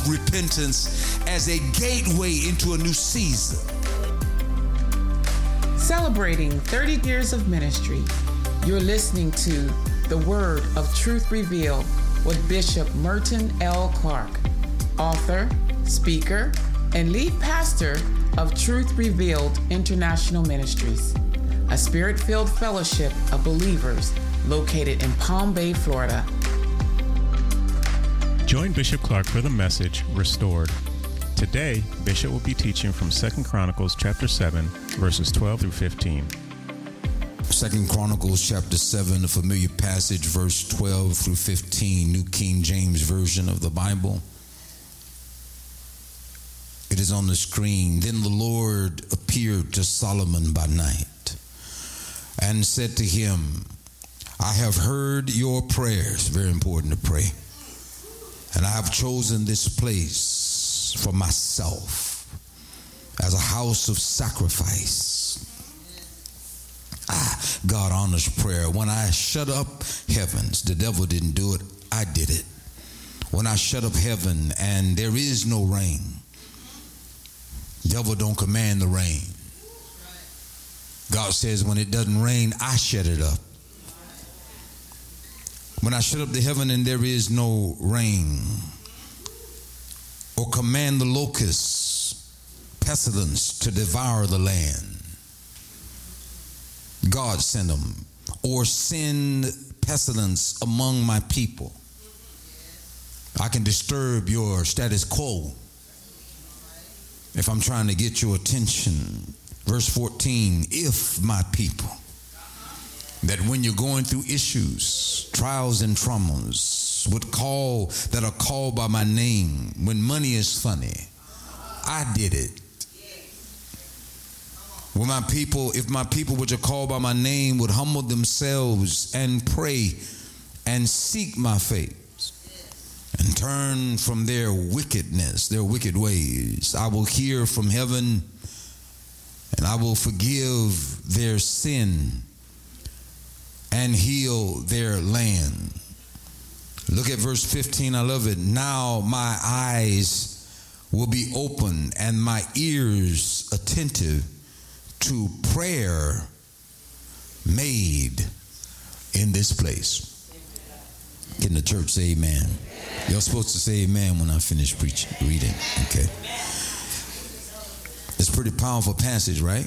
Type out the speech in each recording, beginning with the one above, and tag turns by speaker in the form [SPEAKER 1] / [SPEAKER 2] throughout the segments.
[SPEAKER 1] repentance as a gateway into a new season.
[SPEAKER 2] Celebrating 30 years of ministry, you're listening to The Word of Truth Revealed with Bishop Merton L. Clark, author, speaker, and lead pastor of Truth Revealed International Ministries, a spirit-filled fellowship of believers located in Palm Bay, Florida.
[SPEAKER 3] Join Bishop Clark for the message, Restored. Today, Bishop will be teaching from 2 Chronicles chapter 7, verses 12 through 15.
[SPEAKER 1] 2 Chronicles chapter 7, a familiar passage, verse 12 through 15, New King James Version of the Bible. It is on the screen. Then the Lord appeared to Solomon by night and said to him, I have heard your prayers. Very important to pray. And I have chosen this place for myself as a house of sacrifice. God honors prayer. When I shut up heavens, the devil didn't do it, I did it. When I shut up heaven and there is no rain, devil don't command the rain. God says when it doesn't rain, I shut it up. When I shut up the heaven and there is no rain, or command the locusts, pestilence to devour the land, God send them, or send pestilence among my people. I can disturb your status quo if I'm trying to get your attention. Verse 14, if my people, that when you're going through issues, trials and traumas, that are called by my name, when money is funny, I did it. When my people, if my people which are called by my name would humble themselves and pray and seek my face and turn from their wickedness, their wicked ways, I will hear from heaven and I will forgive their sin and heal their land. Look at verse 15. I love it. Now my eyes will be open and my ears attentive to prayer made in this place. Can the church say amen? You're supposed to say amen when I finish reading. Okay. It's a pretty powerful passage, right?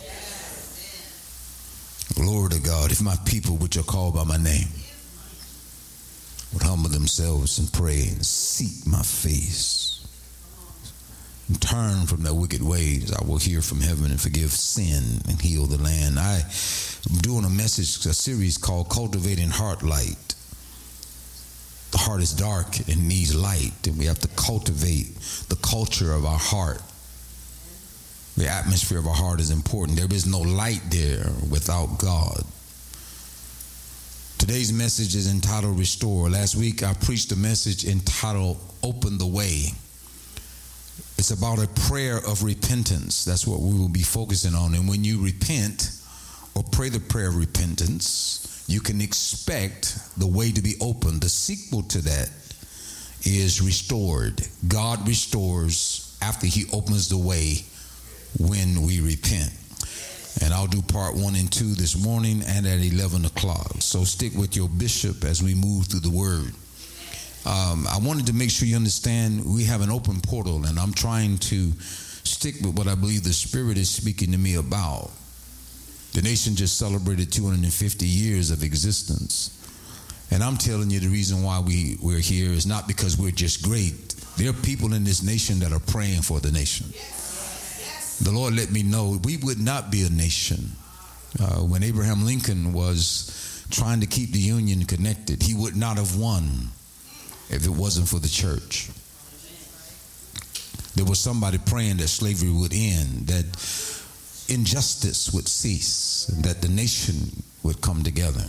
[SPEAKER 1] Glory to God. If my people which are called by my name would humble themselves and pray and seek my face and turn from their wicked ways, I will hear from heaven and forgive sin and heal the land. I'm doing a series called Cultivating Heart Light. The heart is dark and needs light, and we have to cultivate the culture of our heart. The atmosphere of our heart is important. There is no light there without God. Today's message is entitled Restore. Last week I preached a message entitled Open the Way. It's about a prayer of repentance. That's what we will be focusing on. And when you repent or pray the prayer of repentance, you can expect the way to be opened. The sequel to that is restored. God restores after he opens the way when we repent. And I'll do part 1 and 2 this morning and at 11 o'clock. So stick with your bishop as we move through the word. I wanted to make sure you understand we have an open portal, and I'm trying to stick with what I believe the Spirit is speaking to me about. The nation just celebrated 250 years of existence. And I'm telling you the reason why we're here is not because we're just great. There are people in this nation that are praying for the nation. The Lord let me know we would not be a nation. When Abraham Lincoln was trying to keep the Union connected, he would not have won if it wasn't for the church. There was somebody praying that slavery would end, that injustice would cease, and that the nation would come together.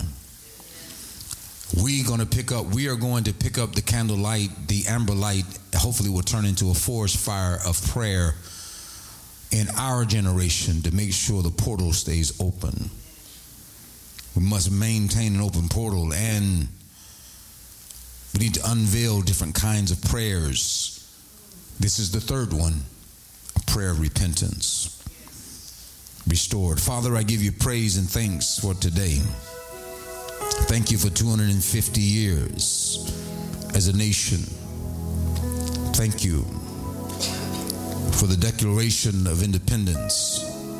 [SPEAKER 1] We are going to pick up the candlelight, the amber light, hopefully will turn into a forest fire of prayer in our generation to make sure the portal stays open. We must maintain an open portal, and we need to unveil different kinds of prayers This is the third one, a prayer of repentance. Restored. Father, I give you praise and thanks for today. Thank you for 250 years as a nation. Thank you for the Declaration of Independence.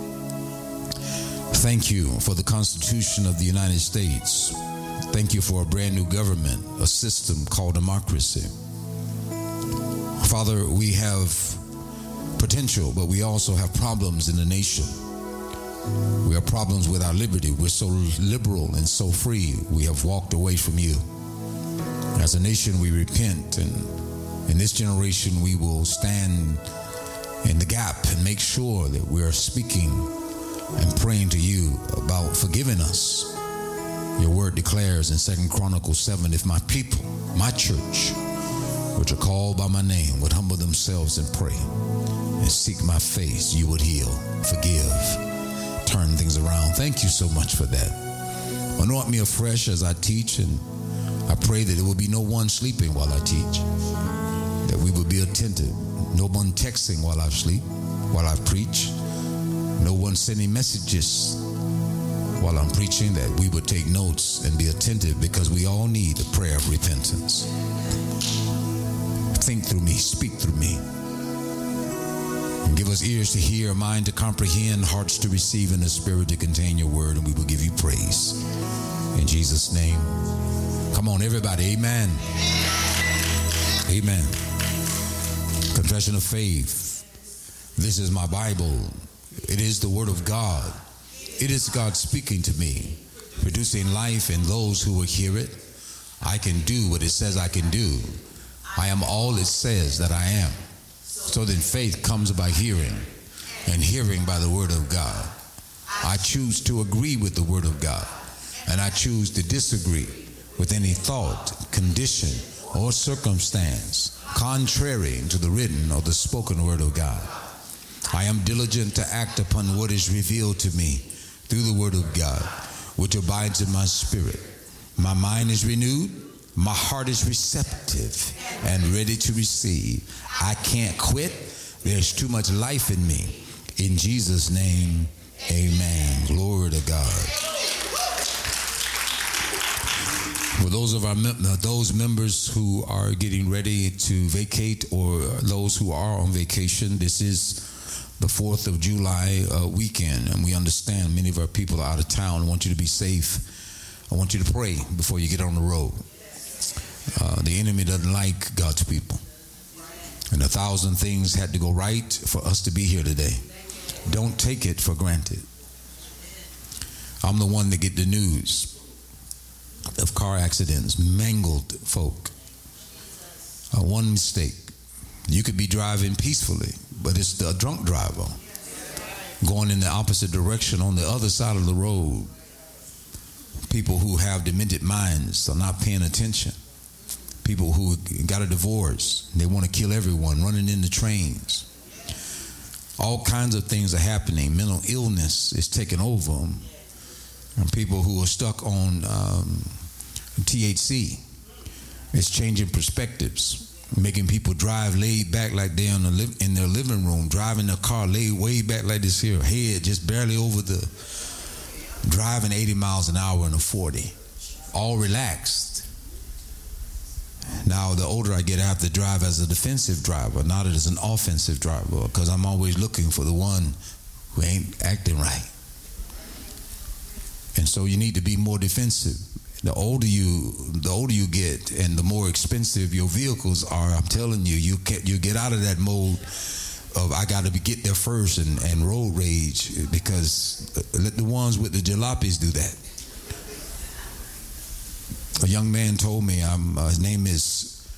[SPEAKER 1] Thank you for the Constitution of the United States. Thank you for a brand new government, a system called democracy. Father, we have potential, but we also have problems in the nation. We have problems with our liberty. We're so liberal and so free. We have walked away from you. As a nation, we repent, and in this generation, we will stand in the gap and make sure that we are speaking and praying to you about forgiving us. Your word declares in 2 Chronicles 7, if my people, my church, which are called by my name, would humble themselves and pray and seek my face, you would heal, forgive, turn things around. Thank you so much for that. Anoint me afresh as I teach, and I pray that there will be no one sleeping while I teach, that we will be attentive, no one texting while I sleep, while I preach, no one sending messages while I'm preaching, that we would take notes and be attentive, because we all need a prayer of repentance. Think through me, speak through me. And give us ears to hear, a mind to comprehend, hearts to receive, and a spirit to contain your word, and we will give you praise. In Jesus' name. Come on, everybody. Amen. Amen. Confession of faith. This is my Bible. It is the word of God. It is God speaking to me, producing life in those who will hear it. I can do what it says I can do. I am all it says that I am. So then faith comes by hearing, and hearing by the word of God. I choose to agree with the word of God, and I choose to disagree with any thought, condition, or circumstance contrary to the written or the spoken word of God. I am diligent to act upon what is revealed to me through the word of God, which abides in my spirit. My mind is renewed. My heart is receptive and ready to receive. I can't quit. There's too much life in me. In Jesus' name, amen. Glory to God. For those of those members who are getting ready to vacate, or those who are on vacation, this is the 4th of July weekend, and we understand many of our people are out of town. I want you to be safe. I want you to pray before you get on the road. The enemy doesn't like God's people, and 1,000 things had to go right for us to be here today. Don't take it for granted. I'm the one that get the news of car accidents, mangled folk. One mistake. You could be driving peacefully, but it's the drunk driver going in the opposite direction on the other side of the road. People who have demented minds are not paying attention. People who got a divorce, they want to kill everyone, running into trains. All kinds of things are happening. Mental illness is taking over. And people who are stuck on THC, it's changing perspectives, making people drive laid back like they're in their living room, driving their car laid way back like this here, head just barely over the, driving 80 miles an hour in a 40, all relaxed. Now, the older I get, I have to drive as a defensive driver, not as an offensive driver, because I'm always looking for the one who ain't acting right. And so you need to be more defensive. The older you get, and the more expensive your vehicles are, I'm telling you, you get out of that mode of I got to get there first and road rage, because let the ones with the jalopies do that. A young man told me, his name is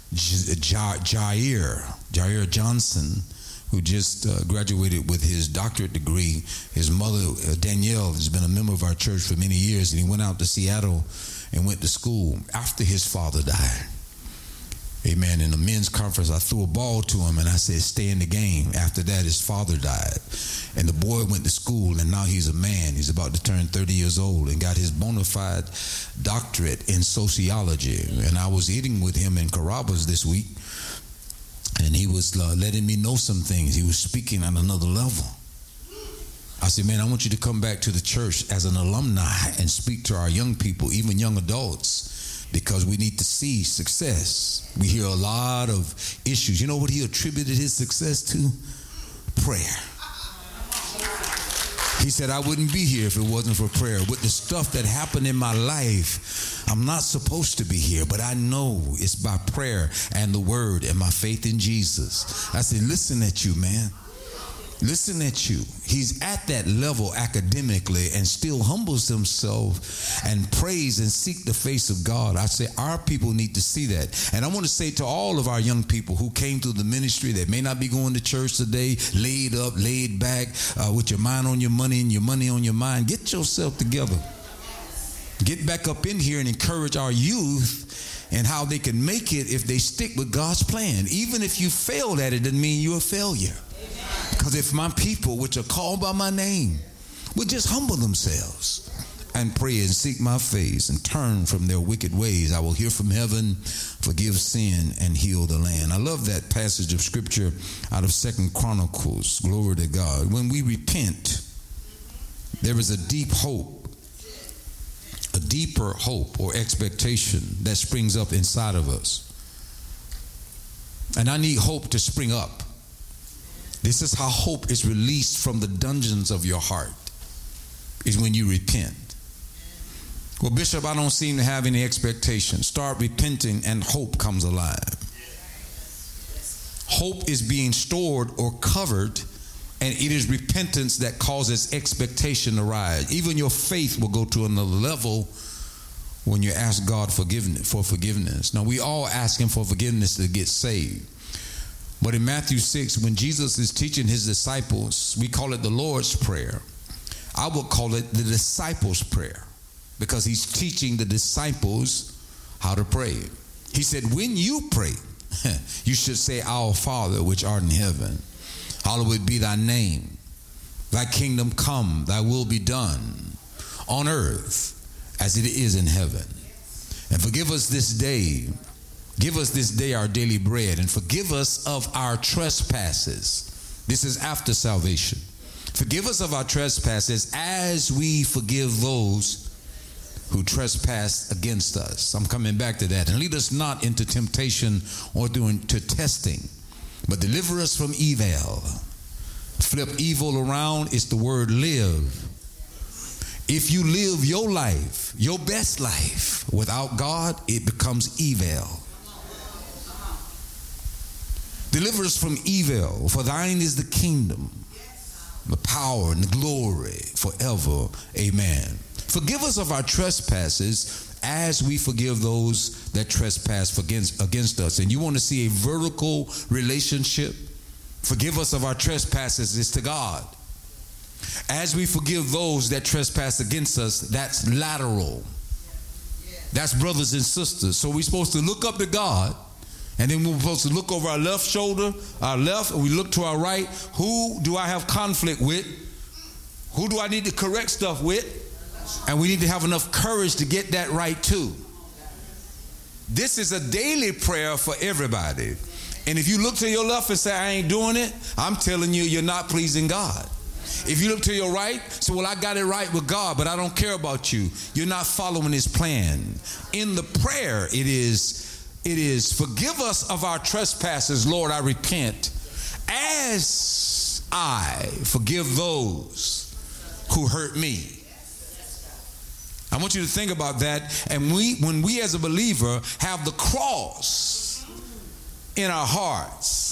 [SPEAKER 1] Jair Johnson, who just graduated with his doctorate degree. His mother, Danielle, has been a member of our church for many years, and he went out to Seattle and went to school after his father died. Amen. In a men's conference, I threw a ball to him, and I said, stay in the game. After that, his father died. And the boy went to school, and now he's a man. He's about to turn 30 years old and got his bona fide doctorate in sociology. And I was eating with him in Carrabba's this week, And he was letting me know some things. He was speaking on another level. I said, man, I want you to come back to the church as an alumni and speak to our young people, even young adults, because we need to see success. We hear a lot of issues. You know what he attributed his success to? Prayer. He said, I wouldn't be here if it wasn't for prayer. With the stuff that happened in my life, I'm not supposed to be here, but I know it's by prayer and the word and my faith in Jesus. I said, listen at you, man. Listen at you. He's at that level academically and still humbles himself and prays and seek the face of God. I say our people need to see that. And I want to say to all of our young people who came through the ministry that may not be going to church today, laid up, laid back, with your mind on your money and your money on your mind, get yourself together. Get back up in here and encourage our youth and how they can make it if they stick with God's plan. Even if you failed at it, doesn't mean you're a failure. Because if my people, which are called by my name, would just humble themselves and pray and seek my face and turn from their wicked ways, I will hear from heaven, forgive sin, and heal the land. I love that passage of scripture out of 2 Chronicles. Glory to God. When we repent, there is a deep hope, a deeper hope or expectation that springs up inside of us. And I need hope to spring up. This is how hope is released from the dungeons of your heart, is when you repent. Well, Bishop, I don't seem to have any expectation. Start repenting and hope comes alive. Hope is being stored or covered, and it is repentance that causes expectation to rise. Even your faith will go to another level when you ask God for forgiveness. Now, we all ask him for forgiveness to get saved. But in Matthew 6, when Jesus is teaching his disciples, we call it the Lord's Prayer. I would call it the disciples' prayer, because he's teaching the disciples how to pray. He said, when you pray, you should say, Our Father, which art in heaven, hallowed be thy name. Thy kingdom come, thy will be done on earth as it is in heaven. And forgive us this day. Give us this day our daily bread, and forgive us of our trespasses. This is after salvation. Forgive us of our trespasses as we forgive those who trespass against us. I'm coming back to that. And lead us not into temptation or to testing, but deliver us from evil. Flip evil around, it's the word live. If you live your life, your best life, without God, it becomes evil. Deliver us from evil, for thine is the kingdom, the power, and the glory forever. Amen. Forgive us of our trespasses as we forgive those that trespass against us. And you want to see a vertical relationship? Forgive us of our trespasses is to God. As we forgive those that trespass against us, that's lateral. That's brothers and sisters. So we're supposed to look up to God. And then we're supposed to look over our left shoulder, our left, and we look to our right. Who do I have conflict with? Who do I need to correct stuff with? And we need to have enough courage to get that right too. This is a daily prayer for everybody. And if you look to your left and say, I ain't doing it, I'm telling you, you're not pleasing God. If you look to your right, say, well, I got it right with God, but I don't care about you. You're not following his plan. In the prayer, it is, forgive us of our trespasses, Lord, I repent, as I forgive those who hurt me. I want you to think about that. And when we as a believer have the cross in our hearts,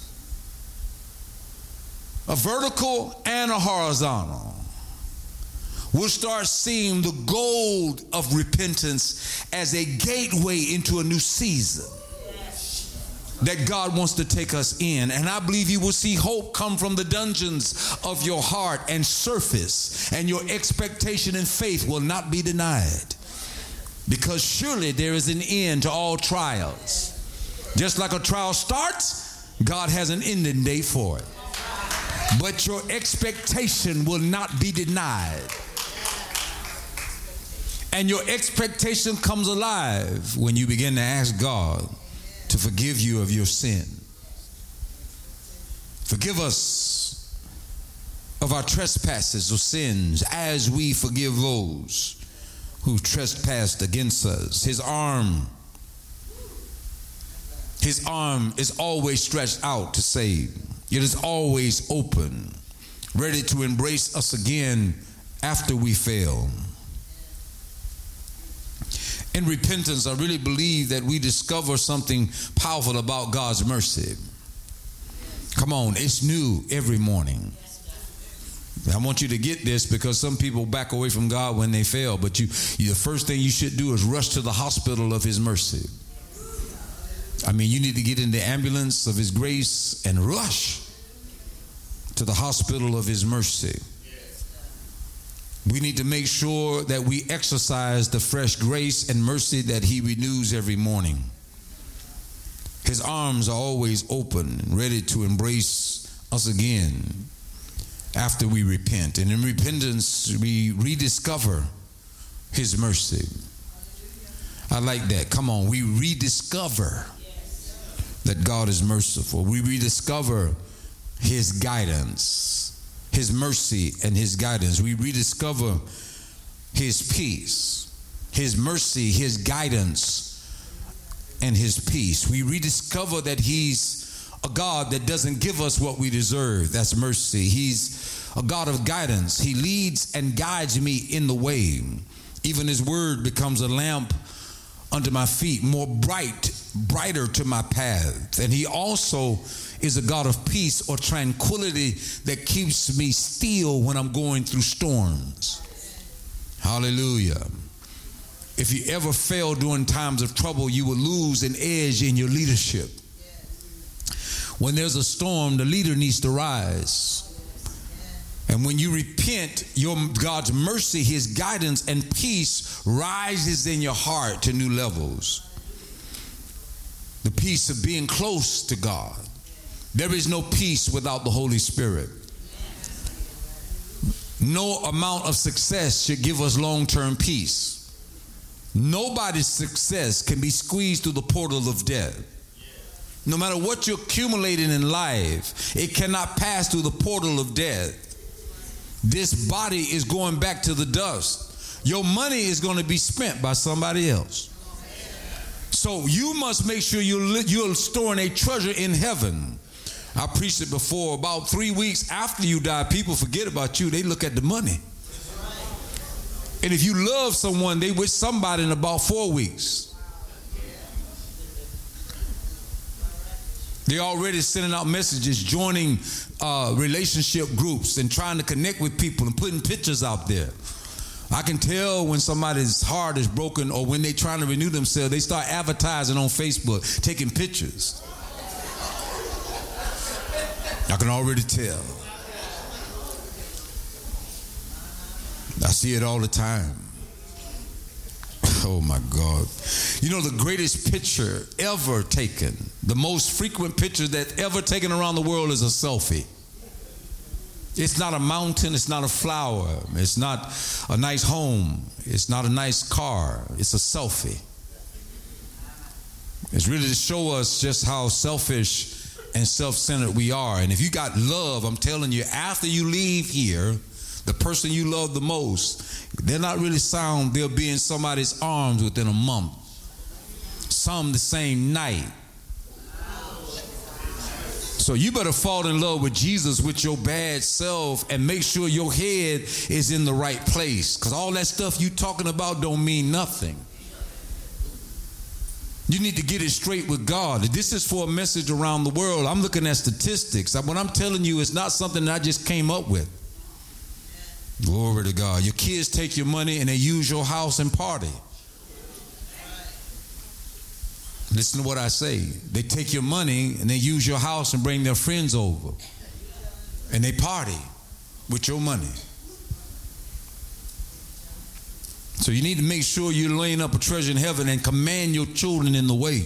[SPEAKER 1] a vertical and a horizontal, we'll start seeing the gold of repentance as a gateway into a new season that God wants to take us in. And I believe you will see hope come from the dungeons of your heart and surface, and your expectation and faith will not be denied, because surely there is an end to all trials. Just like a trial starts, God has an ending date for it. But your expectation will not be denied. And your expectation comes alive when you begin to ask God to forgive you of your sin. Forgive us of our trespasses or sins as we forgive those who trespassed against us. His arm is always stretched out to save. It is always open, ready to embrace us again after we fail. In repentance, I really believe that we discover something powerful about God's mercy. Come on, it's new every morning. I want you to get this, because some people back away from God when they fail, but the first thing you should do is rush to the hospital of His mercy. I mean, you need to get in the ambulance of His grace and rush to the hospital of His mercy. We need to make sure that we exercise the fresh grace and mercy that He renews every morning. His arms are always open and ready to embrace us again after we repent. And in repentance, we rediscover His mercy. I like that. Come on, we rediscover that God is merciful. We rediscover His guidance, His mercy and His guidance. We rediscover His peace, His mercy, His guidance, and His peace. We rediscover that He's a God that doesn't give us what we deserve. That's mercy. He's a God of guidance. He leads and guides me in the way. Even His word becomes a lamp under my feet, more brighter to my path. And He also is a God of peace or tranquility that keeps me still when I'm going through storms. Hallelujah. If you ever fail during times of trouble, you will lose an edge in your leadership. When there's a storm, the leader needs to rise. And when you repent, God's mercy, His guidance, and peace rises in your heart to new levels. The peace of being close to God. There is no peace without the Holy Spirit. No amount of success should give us long-term peace. Nobody's success can be squeezed through the portal of death. No matter what you're accumulating in life, it cannot pass through the portal of death. This body is going back to the dust. Your money is going to be spent by somebody else. So you must make sure you're storing a treasure in heaven. I preached it before. About 3 weeks after you die, people forget about you. They look at the money. And if you love someone, they with somebody in about 4 weeks. They're already sending out messages, joining relationship groups and trying to connect with people and putting pictures out there. I can tell when somebody's heart is broken or when they're trying to renew themselves, they start advertising on Facebook, taking pictures. I can already tell. I see it all the time. Oh my God. You know, the greatest picture ever taken, the most frequent picture that ever taken around the world is a selfie. It's not a mountain, it's not a flower, it's not a nice home, it's not a nice car, it's a selfie. It's really to show us just how selfish and self-centered we are. And if you got love, I'm telling you, after you leave here, the person you love the most, they're not really sound, they'll be in somebody's arms within a month. Some the same night. So you better fall in love with Jesus with your bad self and make sure your head is in the right place. Because all that stuff you talking about don't mean nothing. You need to get it straight with God. This is for a message around the world. I'm looking at statistics. What I'm telling you is not something that I just came up with. Glory to God. Your kids take your money and they use your house and party. Listen to what I say. They take your money and they use your house and bring their friends over. And they party with your money. So you need to make sure you're laying up a treasure in heaven and command your children in the way.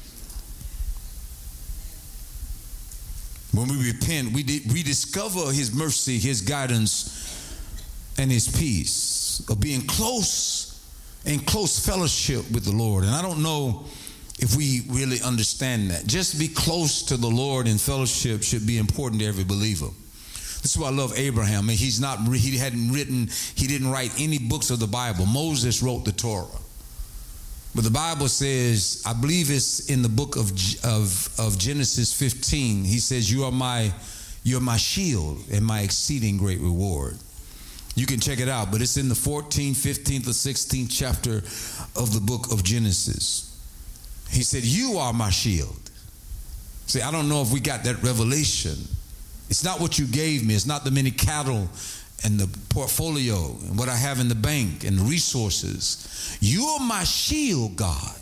[SPEAKER 1] When we repent, we discover His mercy, His guidance, and His peace of being in close fellowship with the Lord. And I don't know if we really understand that. Just to be close to the Lord in fellowship should be important to every believer. This is why I love Abraham. I mean, he didn't write any books of the Bible. Moses wrote the Torah. But the Bible says, I believe it's in the book of Genesis 15, he says, you're my shield and my exceeding great reward. You can check it out, but it's in the 14th, 15th, or 16th chapter of the book of Genesis. He said, you are my shield. See, I don't know if we got that revelation. It's not what you gave me. It's not the many cattle and the portfolio and what I have in the bank and the resources. You are my shield, God.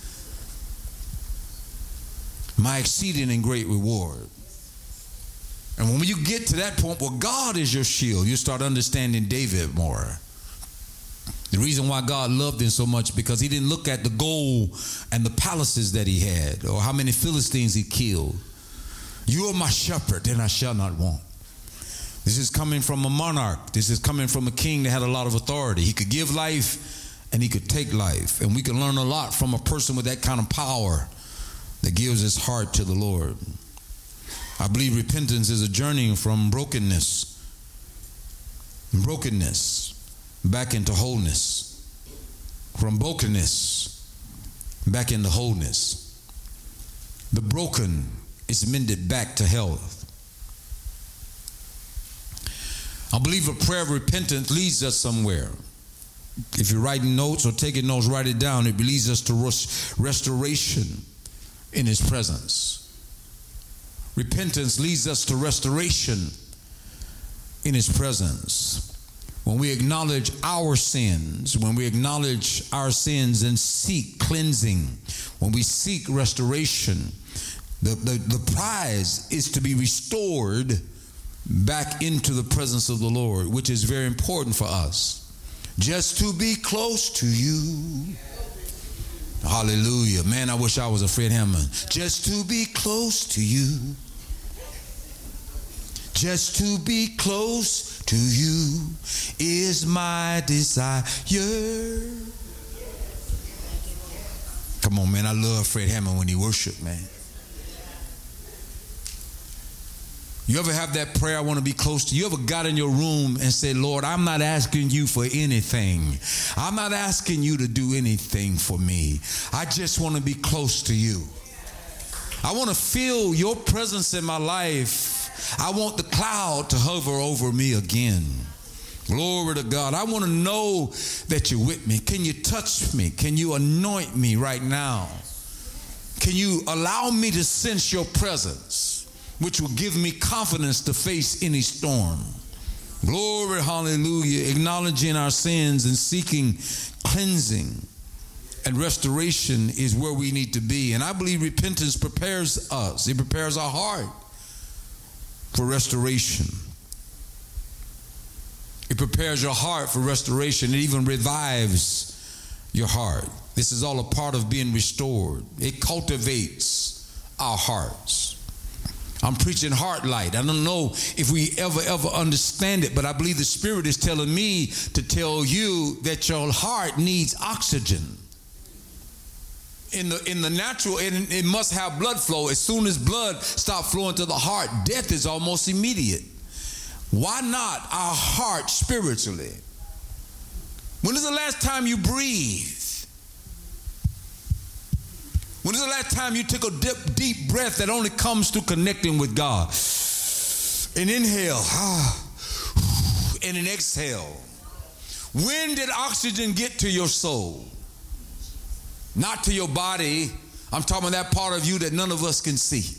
[SPEAKER 1] My exceeding and great reward. And when you get to that point where God is your shield, you start understanding David more. The reason why God loved him so much, because he didn't look at the gold and the palaces that he had or how many Philistines he killed. You are my shepherd, and I shall not want. This is coming from a monarch. This is coming from a king that had a lot of authority. He could give life and he could take life. And we can learn a lot from a person with that kind of power that gives his heart to the Lord. I believe repentance is a journey from brokenness back into wholeness. From brokenness back into wholeness. The broken is mended back to health. I believe a prayer of repentance leads us somewhere. If you're writing notes or taking notes, write it down. It leads us to restoration in his presence. Repentance leads us to restoration in his presence. When we acknowledge our sins, and seek cleansing, when we seek restoration, the prize is to be restored back into the presence of the Lord, which is very important for us. Just to be close to you. Hallelujah. Man, I wish I was a Fred Hammond. Just to be close to you. Just to be close to you is my desire. Come on, man. I love Fred Hammond when he worshiped, man. You ever have that prayer, I want to be close to you? You ever got in your room and said, Lord, I'm not asking you for anything. I'm not asking you to do anything for me. I just want to be close to you. I want to feel your presence in my life. I want the cloud to hover over me again. Glory to God. I want to know that you're with me. Can you touch me? Can you anoint me right now? Can you allow me to sense your presence, which will give me confidence to face any storm? Glory, hallelujah. Acknowledging our sins and seeking cleansing and restoration is where we need to be. And I believe repentance prepares us. It prepares our heart for restoration. It prepares your heart for restoration. It even revives your heart. This is all a part of being restored. It cultivates our hearts. I'm preaching heart light. I don't know if we ever understand it, but I believe the Spirit is telling me to tell you that your heart needs oxygen. In the natural, it must have blood flow. As soon as blood stops flowing to the heart, death is almost immediate. Why not our heart spiritually? When is the last time you breathed? When is the last time you took a deep breath that only comes through connecting with God? An inhale, and an exhale. When did oxygen get to your soul? Not to your body. I'm talking about that part of you that none of us can see.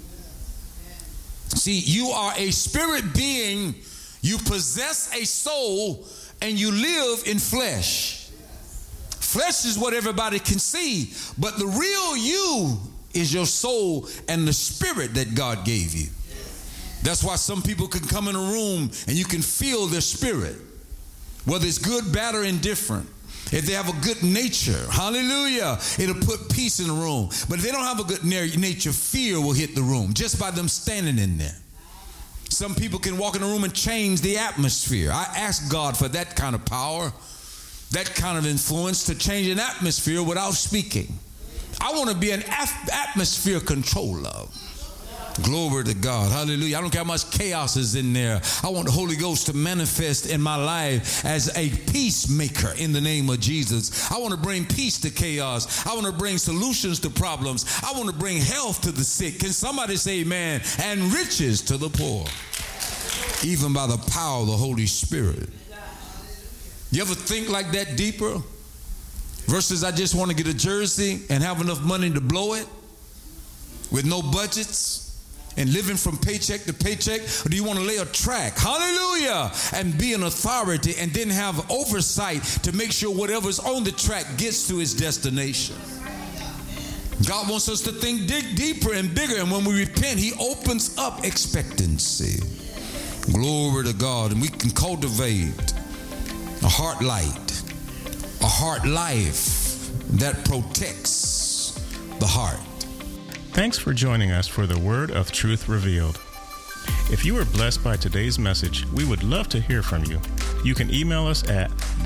[SPEAKER 1] See, you are a spirit being. You possess a soul, and you live in flesh. Flesh is what everybody can see, but the real you is your soul and the spirit that God gave you. That's why some people can come in a room and you can feel their spirit, whether it's good, bad, or indifferent. If they have a good nature, hallelujah, it'll put peace in the room. But if they don't have a good nature, fear will hit the room just by them standing in there. Some people can walk in a room and change the atmosphere. I ask God for that kind of power, that kind of influence to change an atmosphere without speaking. I want to be an atmosphere controller. Glory to God. Hallelujah. I don't care how much chaos is in there. I want the Holy Ghost to manifest in my life as a peacemaker in the name of Jesus. I want to bring peace to chaos. I want to bring solutions to problems. I want to bring health to the sick. Can somebody say amen? And riches to the poor. Even by the power of the Holy Spirit. You ever think like that deeper? Versus I just want to get a jersey and have enough money to blow it with no budgets and living from paycheck to paycheck? Or do you want to lay a track, hallelujah, and be an authority and then have oversight to make sure whatever's on the track gets to its destination? God wants us to think deeper and bigger, and when we repent, he opens up expectancy. Glory to God. And we can cultivate a heart light, a heart life that protects the heart.
[SPEAKER 3] Thanks for joining us for the Word of Truth Revealed. If you were blessed by today's message, we would love to hear from you. You can email us at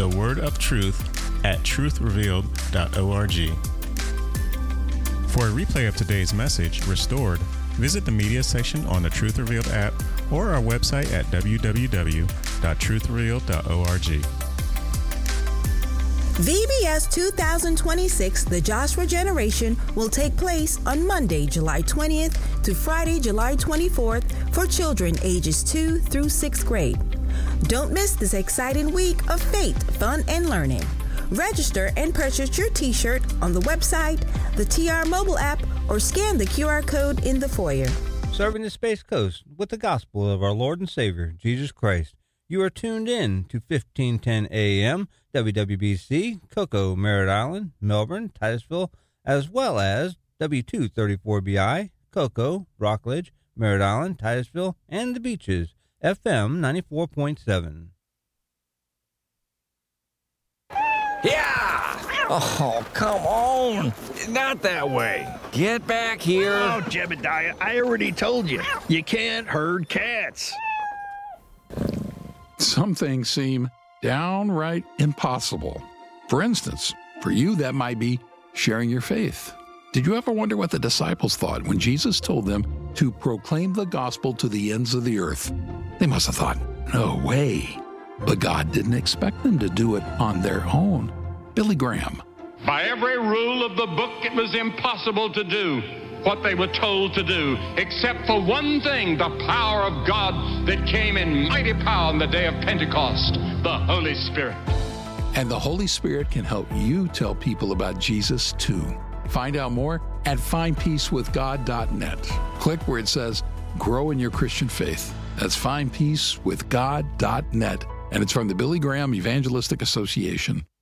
[SPEAKER 3] thewordofTruth@truthrevealed.org. For a replay of today's message, Restored, visit the media section on the Truth Revealed app or our website at www.truthrevealed.org.
[SPEAKER 4] VBS 2026, The Joshua Generation, will take place on Monday, July 20th to Friday, July 24th for children ages 2 through 6th grade. Don't miss this exciting week of faith, fun, and learning. Register and purchase your t-shirt on the website, the TR mobile app, or scan the QR code in the foyer.
[SPEAKER 5] Serving the Space Coast with the gospel of our Lord and Savior, Jesus Christ. You are tuned in to 1510 AM, WWBC, Cocoa, Merritt Island, Melbourne, Titusville, as well as W234BI, Cocoa, Rockledge, Merritt Island, Titusville, and the Beaches, FM 94.7.
[SPEAKER 6] Yeah! Oh, come on! Not that way. Get back here.
[SPEAKER 7] Oh, Jebediah, I already told you. You can't herd cats.
[SPEAKER 8] Some things seem downright impossible. For instance, for you, that might be sharing your faith. Did you ever wonder what the disciples thought when Jesus told them to proclaim the gospel to the ends of the earth? They must have thought, no way. But God didn't expect them to do it on their own. Billy Graham.
[SPEAKER 9] By every rule of the book, it was impossible to do what they were told to do, except for one thing, the power of God that came in mighty power on the day of Pentecost, the Holy Spirit.
[SPEAKER 8] And the Holy Spirit can help you tell people about Jesus too. Find out more at findpeacewithgod.net. Click where it says, Grow in Your Christian Faith. That's findpeacewithgod.net. And it's from the Billy Graham Evangelistic Association.